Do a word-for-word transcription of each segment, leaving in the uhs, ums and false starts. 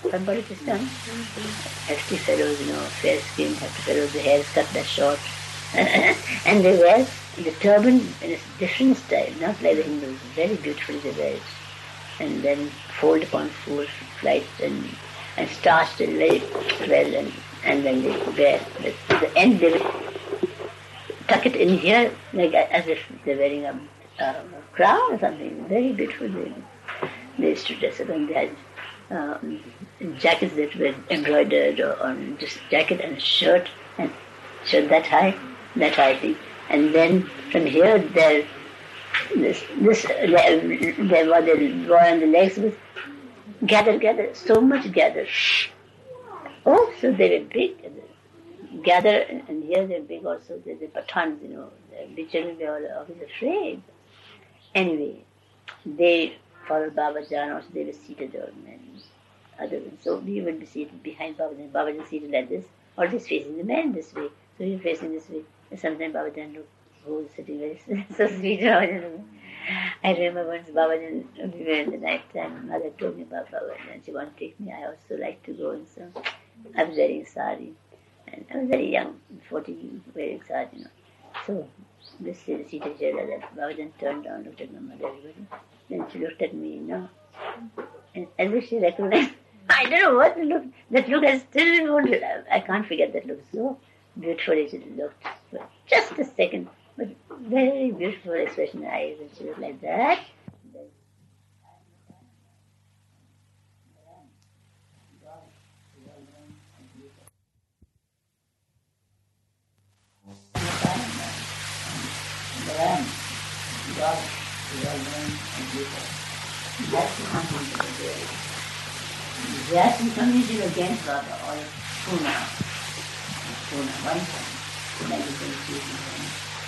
Remember Pakistan? Hefty fellows, you know, fair skinned, hefty fellows, the hair is cut that short. And they wear the turban in a different style, not like the Hindus, very beautifully they wear it. And then fold upon fold flights and, and starched it very well, and, and then they wear, at the end they will tuck it in here like as if they're wearing a, a crown or something, very beautiful. They, they used to dress up, and they had um, jackets that were embroidered, or, or just jacket and a shirt, and shirt that high, that high thing. And then from here, there, this, this, there, there what they wore on the legs was gather, gather, so much gather. Oh, so they were big. Gather, and here they're big also, they're the Pathans, you know, the children were all always afraid. Anyway, they followed Baba Jan, also they were seated on, and other than, so we would be seated behind Baba Jan. Baba Jan seated like this, always facing the man this way, so we were facing this way. And sometimes Baba Jan looked, who was sitting very so sweet. I remember once Baba Jan, we were in the night time, mother told me about Baba Jan, she wanted to take me, I also like to go, and so I was wearing sari. And I was very young, fourteen, wearing sari, you know. So, this seated here like that. Baba Jan turned down, looked at my mother, everybody. Then she looked at me, you know. And as if she recognized, I don't know what look, that look, I still won't, I can't forget that look. So beautiful it looked. But just a second, but very beautiful expression in her eyes, and she looked like that. God, we are known and beautiful. That's the community of the world. That's the community against Baba, or Pune. Pune, one time. The nineteen seventy-two,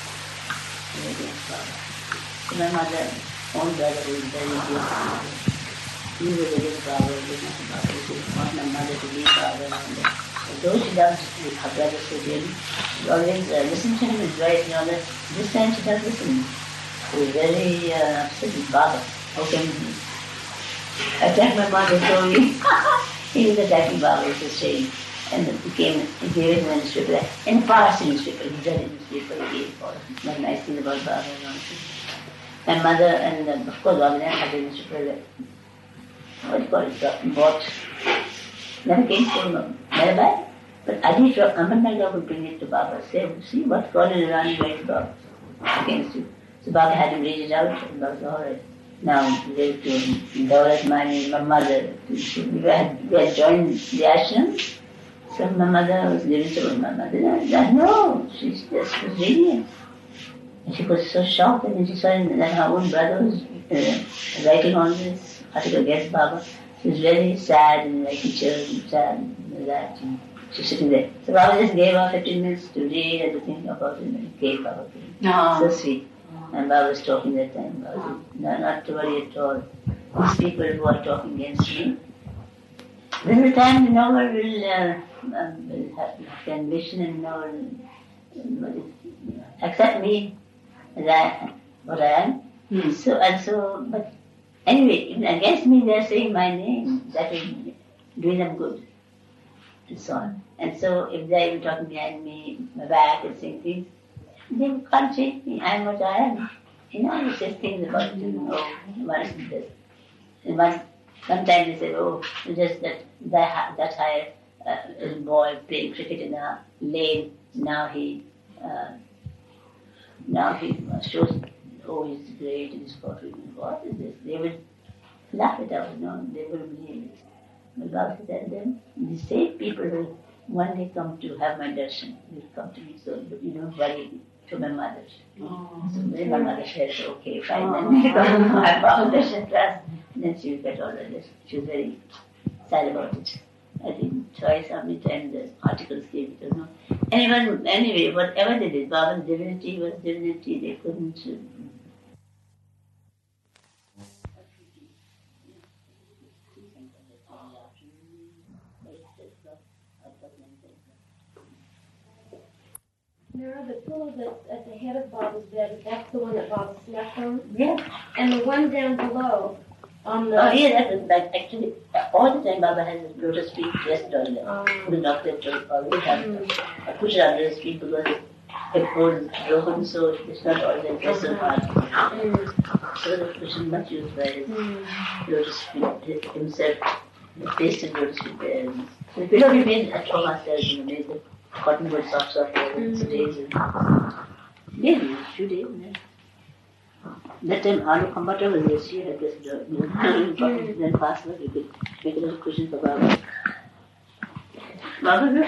against Baba. So my mother, own brother, who was very beautiful. He was against Baba, he was not Baba. He didn't want my mother to leave Baba. And though she loved her brother so dearly, she always uh, listened to him, advised, you know, that this time she does listen. He was very uh, upset with Baba. How can he attack my mother so he, he was attacking Baba, he was saying. And it became, he gave it in a newspaper, in Farsi newspaper, he read in newspaper, he gave it for one nice thing about Baba and all. My mother, and uh, of course Baba had a newspaper, what do you call it, bought. Never came from, never buy. But Adi Amarnagar would bring it to Baba, say, see what God is running right to Baba against you. So Baba had to read it out, and Baba said, all right. Now, they to Daulat Mani, my mother, we had, we had joined the ashram. So my mother was giving to my mother. Said, no, she just was reading it. And she was so shocked, and she saw that her own brother was uh, writing on this article against Baba. She was very sad and like teachers and sad and that. And she was sitting there. So Baba just gave her fifteen minutes to read and to think about it, and gave Baba. No. So sweet. And Baba was talking that time. Baba said, no, not to worry at all. These people who are talking against me, this is the time no one will, uh, um, will have can vision, and no one will accept me as I, what I am. Hmm. So, and so, but anyway, even against me they are saying my name, that will do them good, and so on. And so if they are even talking behind me, my back, and saying things, they can't change me. I am what I am. You know, he says things about, you know, once this. And once, sometimes they say, oh, just that that, that high uh, boy playing cricket in a lane, now he uh, now he shows, oh, he's great in his country. What is this? They will laugh it out, you know, they will believe it. But Baba said them, the same people will one day come to have my darshan, will come to me, so you don't worry. To my mother. Oh, so then my mother says, okay, fine, oh, then we come to my foundation class. Then she will get all of this. She was very sad about it. I think twice how many times the articles came, because no. Anyone, anyway, whatever they did, Baba's divinity was divinity, they couldn't. Uh, Nora, the pillow that's at the head of Baba's bed, that's the one that Baba slept on? Yeah. And the one down below, on the... Oh, yeah, that was like, actually, all the time Baba has his lotus feet dressed on them. Oh. The doctor told always have them. I push it under his feet because hip bone is broken, so it's not always dressed so hard. Mm. So the Krishna much used by his Mm. lotus feet himself. The pasted lotus feet there. And below we made at home ourselves, we made the cotton wool socks off there and stays and maybe a few days. Yeah. That time Alu Kambata was there, she had this, you know, then password, you could make a little cushion for Baba. Baba,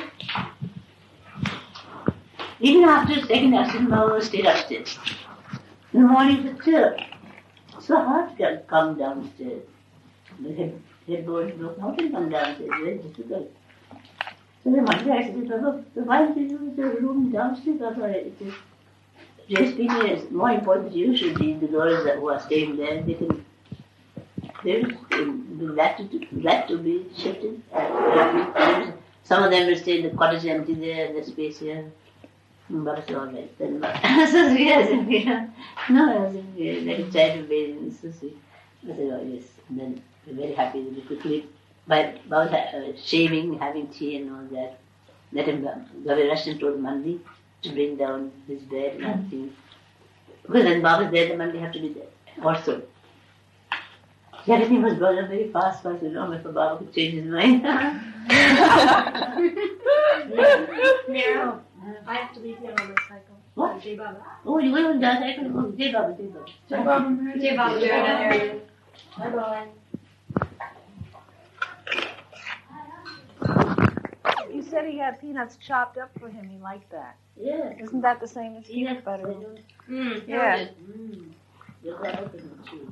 even after his second accident, Baba stayed upstairs. In the morning, it was still so hard to come downstairs. The head, headboard broke out and come downstairs, very difficult. So then one day I said, Baba, why don't you use the room downstairs, Baba? It is, just speaking, it's more important to you should be the girls that who are staying there. They can, they will be glad to, glad to be shifted. Uh, some of them will stay in the cottage empty there, the space here. But it's all right. Then, so yes, yeah. No, I was like a child of bathing, so sweet. I said, oh yes. And then we're very happy that we quickly, by about uh, shaving, having tea and all that, let him go. Gavi rushed and told Mandi to bring down his bed and everything. Because when Baba's there, the Mandi have to be there also. Everything was brought up very fast, fast. I don't know if Baba could change his mind. Now, I have to leave you on the cycle. What? Jai Baba. Oh, you went on that cycle? Oh, Jai Baba, Jai Baba. Jai Baba. Jai Baba. Jai Baba. Bye-bye. You said he had peanuts chopped up for him. He liked that. Yeah. Isn't that the same as Yes, peanut butter? Mm. Yeah. Mm. Yes, that open too.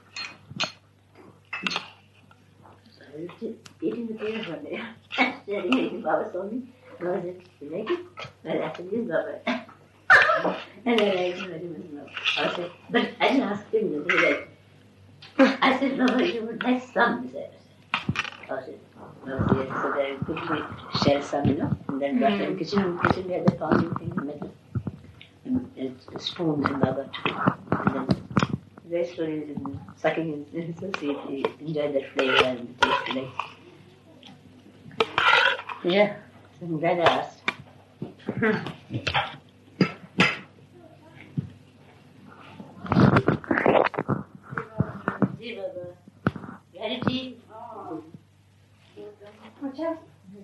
So I was just eating the peanut one day. Then Baba saw me. Baba said, you like it? Well, I said, yes, Baba. And then I ate it very much. I said, but I didn't ask him. He liked it. I said, Baba, you would like some, he said. I said, oh, yes. So then I quickly share some, you know, and then brought them. Kitchen, in kitchen, we had the pounding thing, metal. And it's a spoon and Baba took it. And then very slowly and sucking in, so sweet. He enjoyed that flavor and the taste. Like. Yeah, so I'm glad I asked. See, Baba. You had a tea? What's that?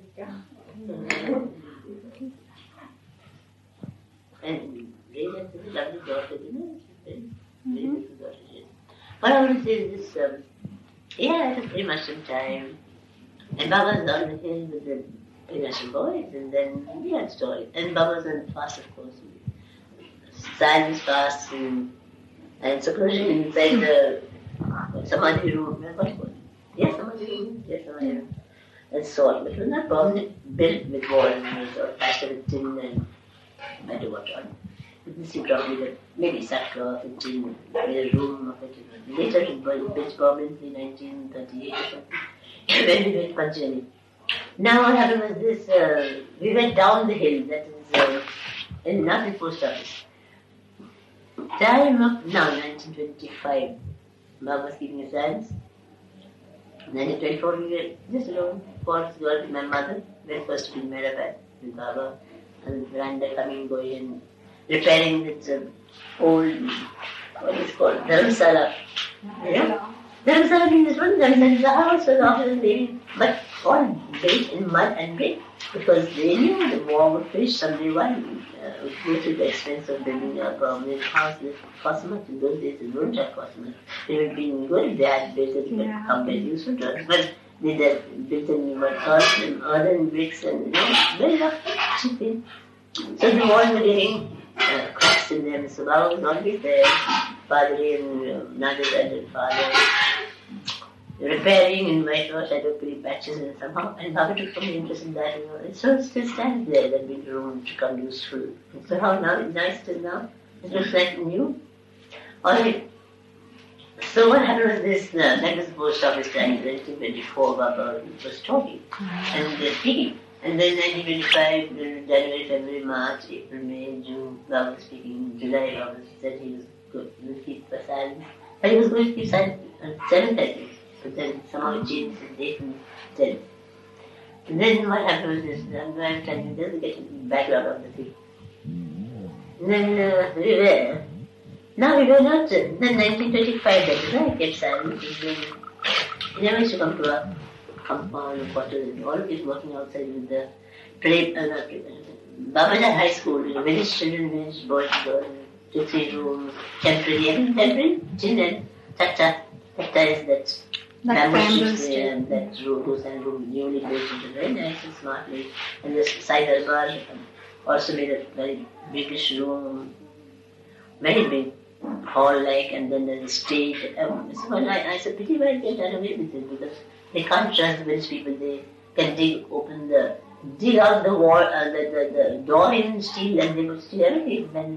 And Ray has a lovely daughter, you know? Very beautiful daughter. What I want to say is this, um, yeah, I had pretty much some time. And Baba's on the hill with the Russian boys, and then we had stories. And Baba's on the fast, of course. Silence fast, and, and seclusion inside the Samadhi room. What it was? Yes, Samadhi room. Yes, Samadhi room. And salt, but it was not permanent, built with walls and it was patched with tin and I don't know what on. This you probably the maybe sackcloth and tin, with a room of it. Later it was built permanently in nineteen thirty-eight or something. When we went Panjani. Now what happened was this, uh, we went down the hill, that is uh, in Nagpur post office. Time of now, nineteen twenty-five, Baba was keeping his hands. nineteen twenty-four, we were just alone, four girls with my mother, very first to be made up at with Baba, and Randa coming, going and repairing its uh, old, what is it called, Dharamsala. Yeah? Dharamsala means this one, Dharamsala is a house was often baby, but all built in mud and brick, because they knew the war would finish someday one. Uh, would go to the expense of building a permanent house that cost much. In those days, it wouldn't have cost much. It would have been good if they had built it, but Yeah. compared useful to us. But they did built in what earth and earthen bricks and you know, very rough, cheap. So the walls were getting uh, cracks in them. So Baba was always there, father and uh, Nada's and father, repairing and my gosh, I took pretty patches and somehow, and Baba took some interest in that, you know. And so it still stands there, that big room to come useful. And so how now, it's nice till now. It looks like new. Alright. So what happened was this, uh, that was the post office time, nineteen twenty-four, Baba was talking and uh, speaking. And then nineteen twenty-five, January, February, March, April, May, June, Baba was speaking. July, Baba said he was good, he would keep silence. But he was going to keep silent on seventh, I think. But then somehow it changed the day from then. And then what happened was this, I'm going to tell you, this is getting background of the thing. And then uh, we were, now we were not, then nineteen twenty-five, that is right, get silent. He never used to come to our compound or quarters, and all of it working outside with the play, uh, not play, Baba had high school, you know, village children, village boys, girls, two, three rooms, temporary, every temporary, children, tata, tata is that. Like Bamboo and that rooms and room newly built into very nice and smartly. And this Saidar Bar also made a very biggish room, very big, hall-like, and then there's a stage. Um, so well, I, I said, pretty well get done away with it because they can't trust the village people. They can dig open the, dig out the wall, uh, the, the, the door in steel, and they would steal everything. Then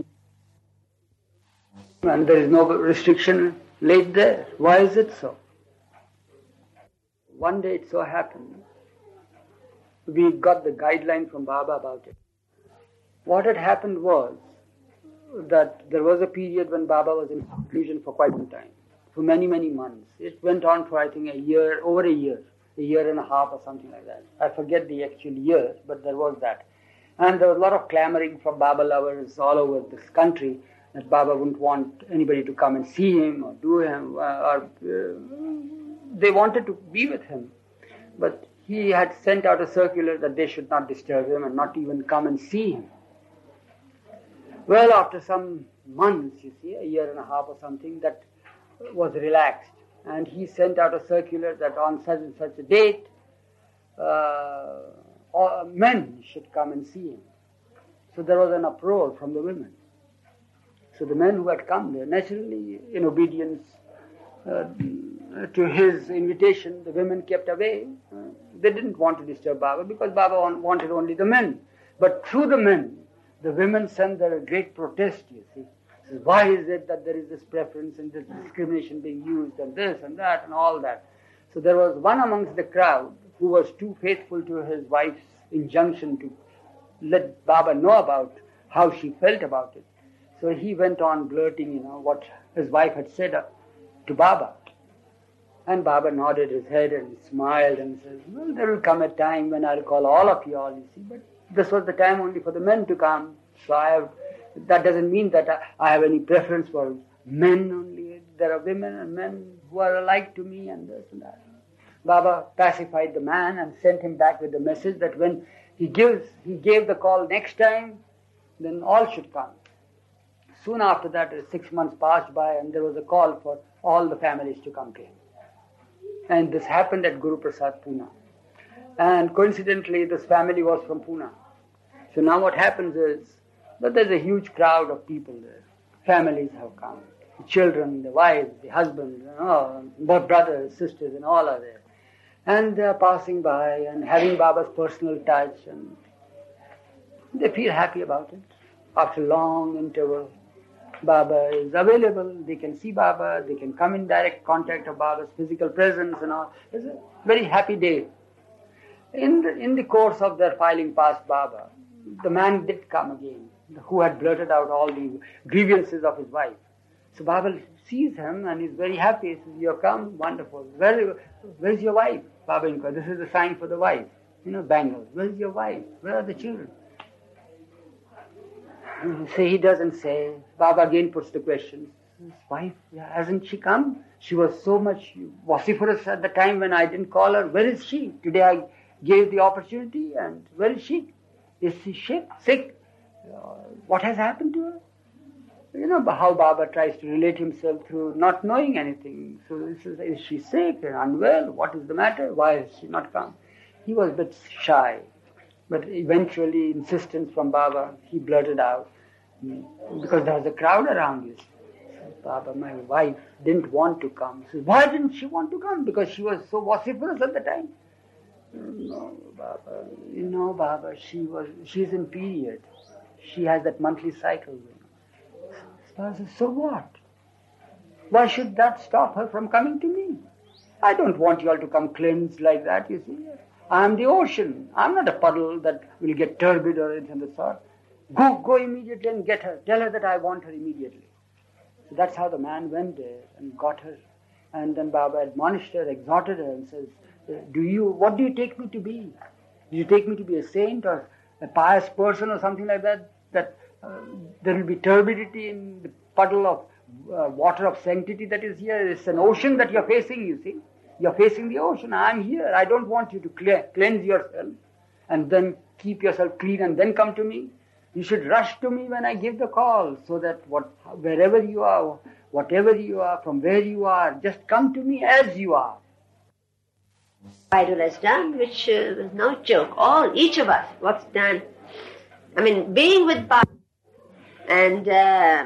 and there is no restriction laid there. Why is it so? One day it so happened, we got the guideline from Baba about it. What had happened was that there was a period when Baba was in seclusion for quite some time, for many, many months. It went on for, I think, a year, over a year, a year and a half or something like that. I forget the actual year, but there was that. And there was a lot of clamoring from Baba lovers all over this country that Baba wouldn't want anybody to come and see him or do him, uh, or uh, they wanted to be with him. But he had sent out a circular that they should not disturb him and not even come and see him. Well, after some months, you see, a year and a half or something, that was relaxed. And he sent out a circular that on such and such a date, uh, all men should come and see him. So there was an uproar from the women. So the men who had come there, naturally, in obedience uh, to his invitation, the women kept away. Uh, they didn't want to disturb Baba because Baba wanted only the men. But through the men, the women sent their great protest, you see. Says, why is it that there is this preference and this discrimination being used and this and that and all that? So there was one amongst the crowd who was too faithful to his wife's injunction to let Baba know about how she felt about it. So he went on blurting, you know, what his wife had said to Baba. And Baba nodded his head and smiled and says, well, there will come a time when I'll call all of you all, you see. But this was the time only for the men to come. So I have, that doesn't mean that I, I have any preference for men only. There are women and men who are alike to me and this and that. Baba pacified the man and sent him back with the message that when he gives, he gave the call next time, then all should come. Soon after that, six months passed by and there was a call for all the families to come to him. And this happened at Guru Prasad, Pune. And coincidentally, this family was from Pune. So now what happens is that there's a huge crowd of people there. Families have come. The children, the wives, the husbands, and all, both brothers, sisters, and all are there. And they are passing by and having Baba's personal touch. And they feel happy about it. After a long interval, Baba is available, they can see Baba, they can come in direct contact of Baba's physical presence and all. It's a very happy day. In the, in the course of their filing past Baba, the man did come again, who had blurted out all the grievances of his wife. So Baba sees him and is very happy. He says, you've come, wonderful. Where, where's your wife? Baba inquired, this is the sign for the wife. You know, bangles. Where's your wife? Where are the children? So he doesn't say. Baba again puts the question. His wife, hasn't she come? She was so much vociferous at the time when I didn't call her. Where is she? Today I gave the opportunity and where is she? Is she sick? Sick? Uh, what has happened to her? You know how Baba tries to relate himself through not knowing anything. So this is, is she sick and unwell? What is the matter? Why has she not come? He was a bit shy. But eventually, insistence from Baba, he blurted out, because there was a crowd around you. Baba, my wife didn't want to come. He says, why didn't she want to come? Because she was so vociferous at the time. No, Baba, you know, Baba, she was, she's in period. She has that monthly cycle. Baba says, so what? Why should that stop her from coming to me? I don't want you all to come cleansed like that, you see. I am the ocean. I am not a puddle that will get turbid or anything of the sort. Go, go immediately and get her. Tell her that I want her immediately. So that's how the man went there and got her. And then Baba admonished her, exhorted her and says, do you, what do you take me to be? Do you take me to be a saint or a pious person or something like that? That uh, there will be turbidity in the puddle of uh, water of sanctity that is here. It's an ocean that you're facing, you see. You're facing the ocean. I'm here. I don't want you to cle- cleanse yourself and then keep yourself clean and then come to me. You should rush to me when I give the call, so that what, wherever you are, whatever you are, from where you are, just come to me as you are. Idol has done, which uh, was no joke. All, each of us, what's done. I mean, being with Baba and uh,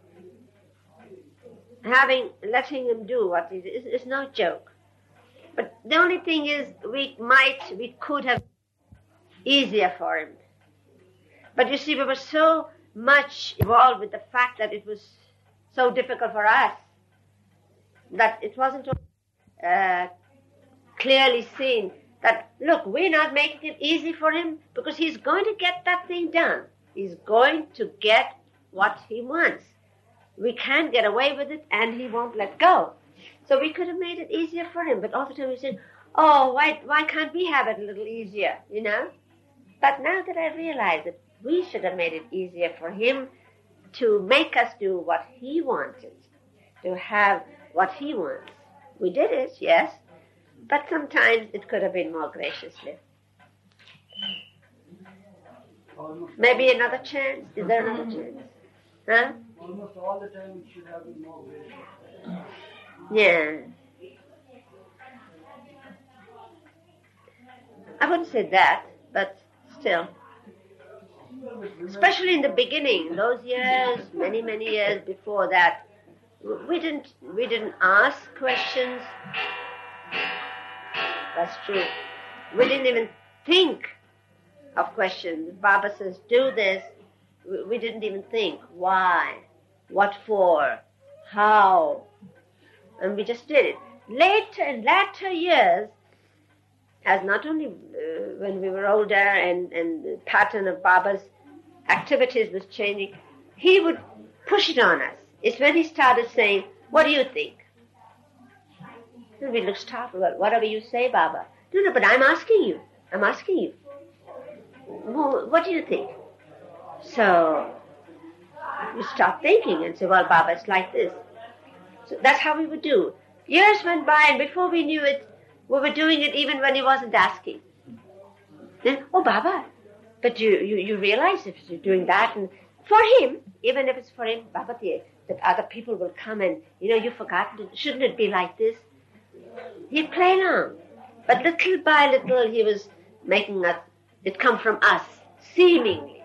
having, letting him do what he is, is no joke. But the only thing is, we might, we could have easier for him. But you see, we were so much involved with the fact that it was so difficult for us that it wasn't uh, clearly seen that, look, we're not making it easy for him because he's going to get that thing done. He's going to get what he wants. We can't get away with it and he won't let go. So we could have made it easier for him, but all the time we said, oh, why, why can't we have it a little easier, you know? But now that I realize that we should have made it easier for him to make us do what he wanted, to have what he wants. We did it, yes, but sometimes it could have been more graciously. Almost Maybe another chance? Is there another chance? Huh? Almost all the time it should have been more gracious. Yeah. I wouldn't say that, but still. Especially in the beginning, those years, many, many years before that, we didn't we didn't ask questions. That's true. We didn't even think of questions. Baba says, do this. We, we didn't even think. Why? What for? How? And we just did it. Later, in later years, as not only uh, when we were older and, and the pattern of Baba's activities was changing, he would push it on us. It's when he started saying, what do you think? And we looked startled. Well, whatever you say, Baba. No, no, but I'm asking you. I'm asking you. Well, what do you think? So we start thinking and say, well, Baba, it's like this. So that's how we would do. Years went by, and before we knew it, we were doing it even when he wasn't asking. Then, oh, Baba, but you, you, you realize if you're doing that, and for him, even if it's for him, Baba, that other people will come and, you know, you've forgotten, shouldn't it be like this? He'd play along. But little by little, he was making us, it come from us, seemingly.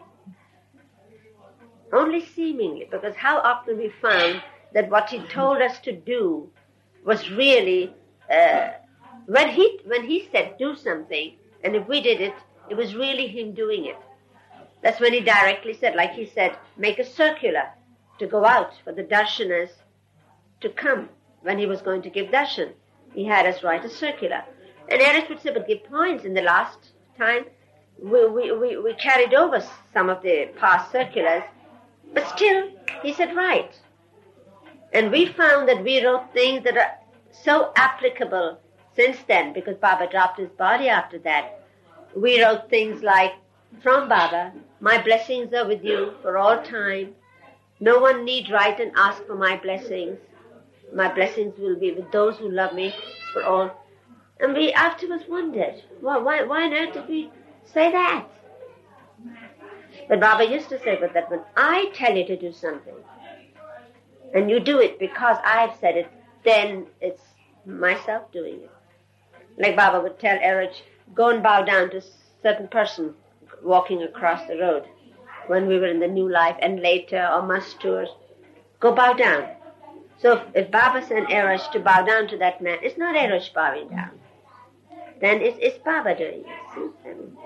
Only seemingly, because how often we found that what he told us to do was really, uh, when he when he said do something, and if we did it, it was really him doing it. That's when he directly said, like he said, make a circular to go out for the darshanas to come when he was going to give darshan. He had us write a circular. And Eris would say, but give points. In the last time, we, we, we, we carried over some of the past circulars, but still, he said, right. And we found that we wrote things that are so applicable since then, because Baba dropped his body after that. We wrote things like, from Baba, my blessings are with you for all time. No one need write and ask for my blessings. My blessings will be with those who love me for all. And we afterwards wondered, why, why, why on earth did we say that? But Baba used to say, but that when I tell you to do something, and you do it because I've said it, then it's myself doing it. Like Baba would tell Erich, go and bow down to a certain person walking across the road when we were in the New Life and later, or Must tours. Go bow down. So if, if Baba sent Erich to bow down to that man, it's not Erich bowing down. Then it's, it's Baba doing it. See? I mean,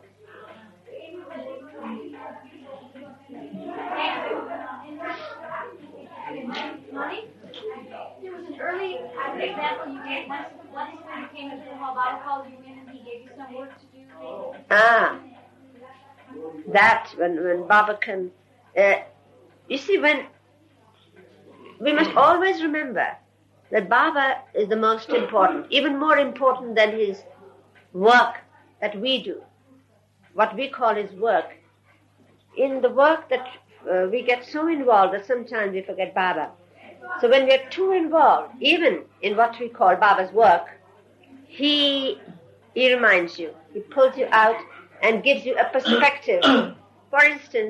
Money? There was an early example you gave once, once when you came into the hall, Baba called you in and he gave you some work to do. Ah, that, when, when Baba can, uh, you see, when, we must always remember that Baba is the most important, even more important than his work that we do, what we call his work. In the work that uh, we get so involved that sometimes we forget Baba. So when we're too involved, even in what we call Baba's work, he, he reminds you, he pulls you out and gives you a perspective. For instance,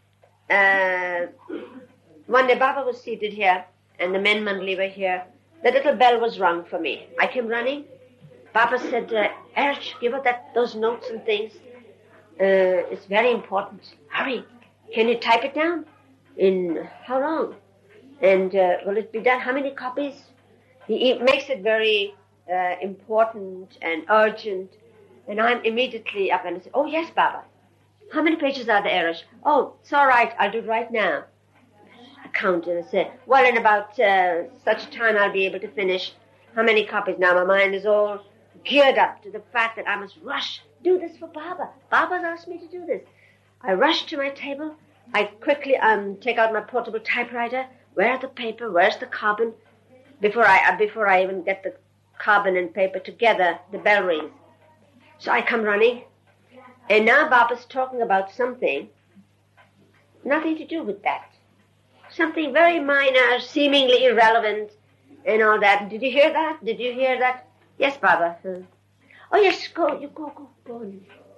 uh, one day Baba was seated here and the men Mandali were here. The little bell was rung for me. I came running. Baba said, uh, Erch, give her that, those notes and things. Uh, it's very important. Hurry. Can you type it down? In how long? And uh, will it be done? How many copies? He, he makes it very uh, important and urgent. And I'm immediately up and I say, oh, yes, Baba. How many pages are there, Erch? Oh, it's all right. I'll do it right now. I count and I say, well, in about uh, such time I'll be able to finish. How many copies? Now my mind is all geared up to the fact that I must rush, do this for Baba. Baba's asked me to do this. I rush to my table. I quickly um, take out my portable typewriter. Where's the paper? Where's the carbon? Before I uh, before I even get the carbon and paper together, the bell rings. So I come running. And now Baba's talking about something, nothing to do with that. Something very minor, seemingly irrelevant, and all that. Did you hear that? Did you hear that? Yes, Baba. Uh, oh, yes, go, you go, go, go.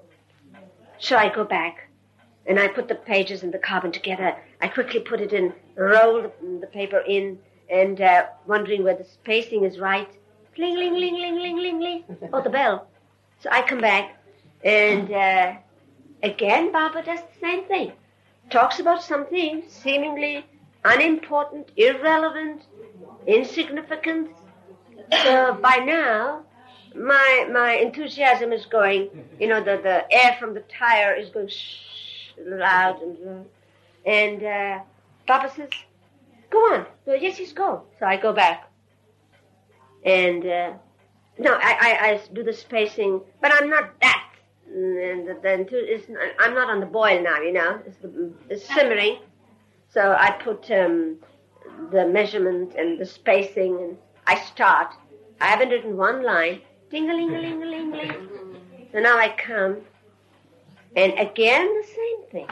So I go back, and I put the pages and the carbon together. I quickly put it in, roll the, the paper in, and uh, wondering where the spacing is right. Ling, ling, ling, ling, ling, ling, ling. Oh, the bell. So I come back, and uh, again, Baba does the same thing. Talks about something seemingly unimportant, irrelevant, insignificant. So by now, my my enthusiasm is going, you know, the, the air from the tire is going shh, loud. And, and uh, Baba says, go on. So, yes, yes, go. So I go back. And, uh, no, I, I, I do the spacing, but I'm not that. And the, the, it's, I'm not on the boil now, you know. It's, the, it's simmering. So I put um, the measurement and the spacing, and I start. I haven't written one line. Ding-a-ling-a-ling-a-ling-a-ling. So now I come, and again the same thing.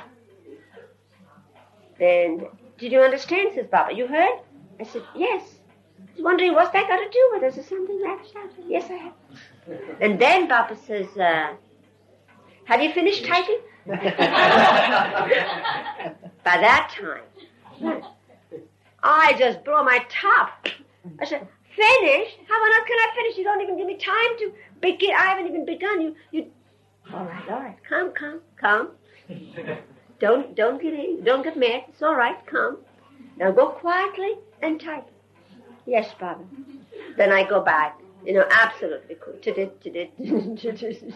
And did you understand, says Baba? You heard? I said, yes. I was wondering, what's that got to do with us? Is something like that? Yes, I have. And then Baba says, uh, have you finished typing? By that time, I just blow my top. I said, finish? How on earth can I finish? You don't even give me time to begin. I haven't even begun. You, you. All right, all right. Come, come, come. Don't, don't get in. Don't get mad. It's all right. Come. Now go quietly and type. Yes, Baba. Then I go back. You know, absolutely cool. To-dit, to-dit, to-dit.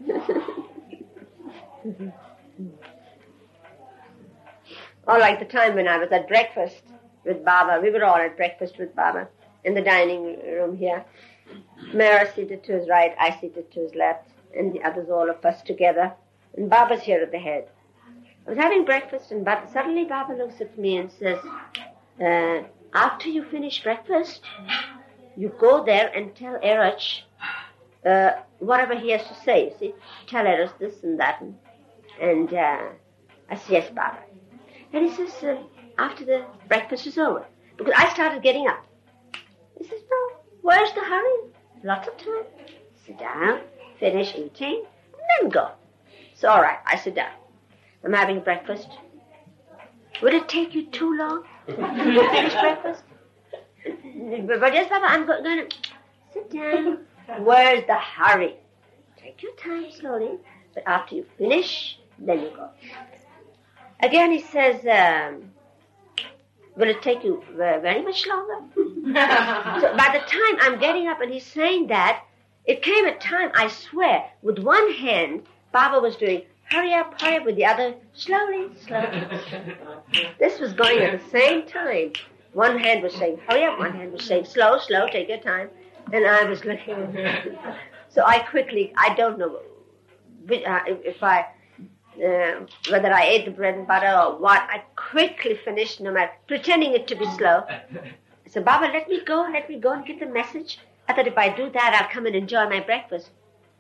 Or like the time when I was at breakfast with Baba. We were all at breakfast with Baba in the dining room here. Mara seated to his right, I seated to his left, and the others, all of us together. And Baba's here at the head. I was having breakfast, and but suddenly Baba looks at me and says, uh, after you finish breakfast, you go there and tell Erach uh, whatever he has to say. You see, tell Erach this and that. And, and uh, I said, yes, Baba. And he says, uh, after the breakfast is over. Because I started getting up. He says, no, where's the hurry? Lots of time. Sit down, finish eating, and then go. So, all right, I sit down. I'm having breakfast. Would it take you too long to finish breakfast? But yes, Baba, I'm go- going to sit down. Where's the hurry? Take your time slowly, but after you finish, then you go. Again, he says, um, will it take you uh, very much longer? So by the time I'm getting up and he's saying that, it came a time, I swear, with one hand, Baba was doing, hurry up, hurry up, with the other, slowly, slowly. This was going at the same time. One hand was saying, hurry up, one hand was saying, slow, slow, take your time. And I was looking. So I quickly, I don't know if I, uh, whether I ate the bread and butter or what, I quickly finished, no matter, pretending it to be slow. I said, Baba, let me go, let me go and get the message. I thought if I do that, I'll come and enjoy my breakfast.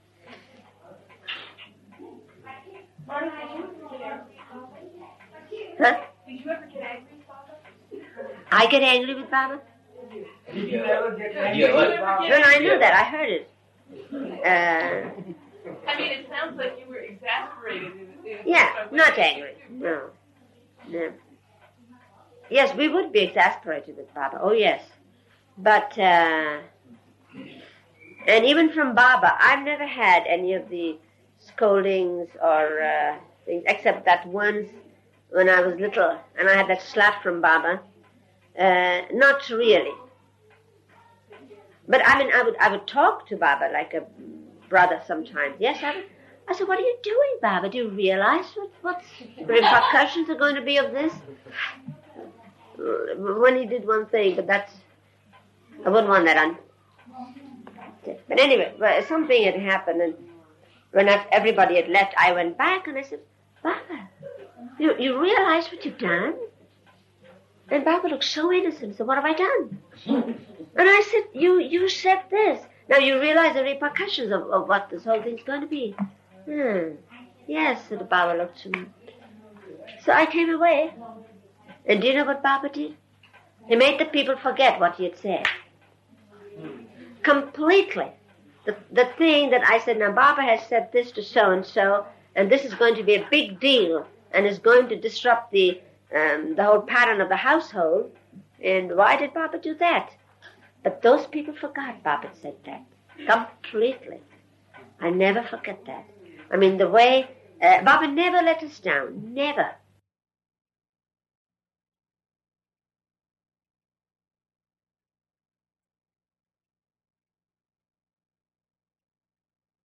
Huh? Did you ever get angry with Baba? I get angry with Baba? Did you ever get angry with Baba? No, no, I knew that. I heard it. Uh, I mean, it sounds like you were exasperated. In, in yeah, not angry. No. No. Yes, we would be exasperated with Baba. Oh, yes. But, uh, and even from Baba, I've never had any of the scoldings or uh, things, except that once when I was little and I had that slap from Baba. Uh, not really. But I mean, I would I would talk to Baba like a brother sometimes. Yes, I would. I said, what are you doing, Baba? Do you realize what what's the repercussions are going to be of this? When he did one thing, but that's, I wouldn't want that on. But anyway, well, something had happened, and when everybody had left, I went back and I said, Baba, you, you realize what you've done? And Baba looked so innocent. So what have I done? And I said, you you said this. Now you realize the repercussions of, of what this whole thing's going to be. Hmm. Yes, said Baba looked to me. So I came away. And do you know what Baba did? He made the people forget what he had said. Completely. The, the thing that I said, now Baba has said this to so-and-so, and this is going to be a big deal, and is going to disrupt the um, the whole pattern of the household. And why did Baba do that? But those people forgot Baba said that. Completely. I never forget that. I mean, the way... Uh, Baba never let us down. Never.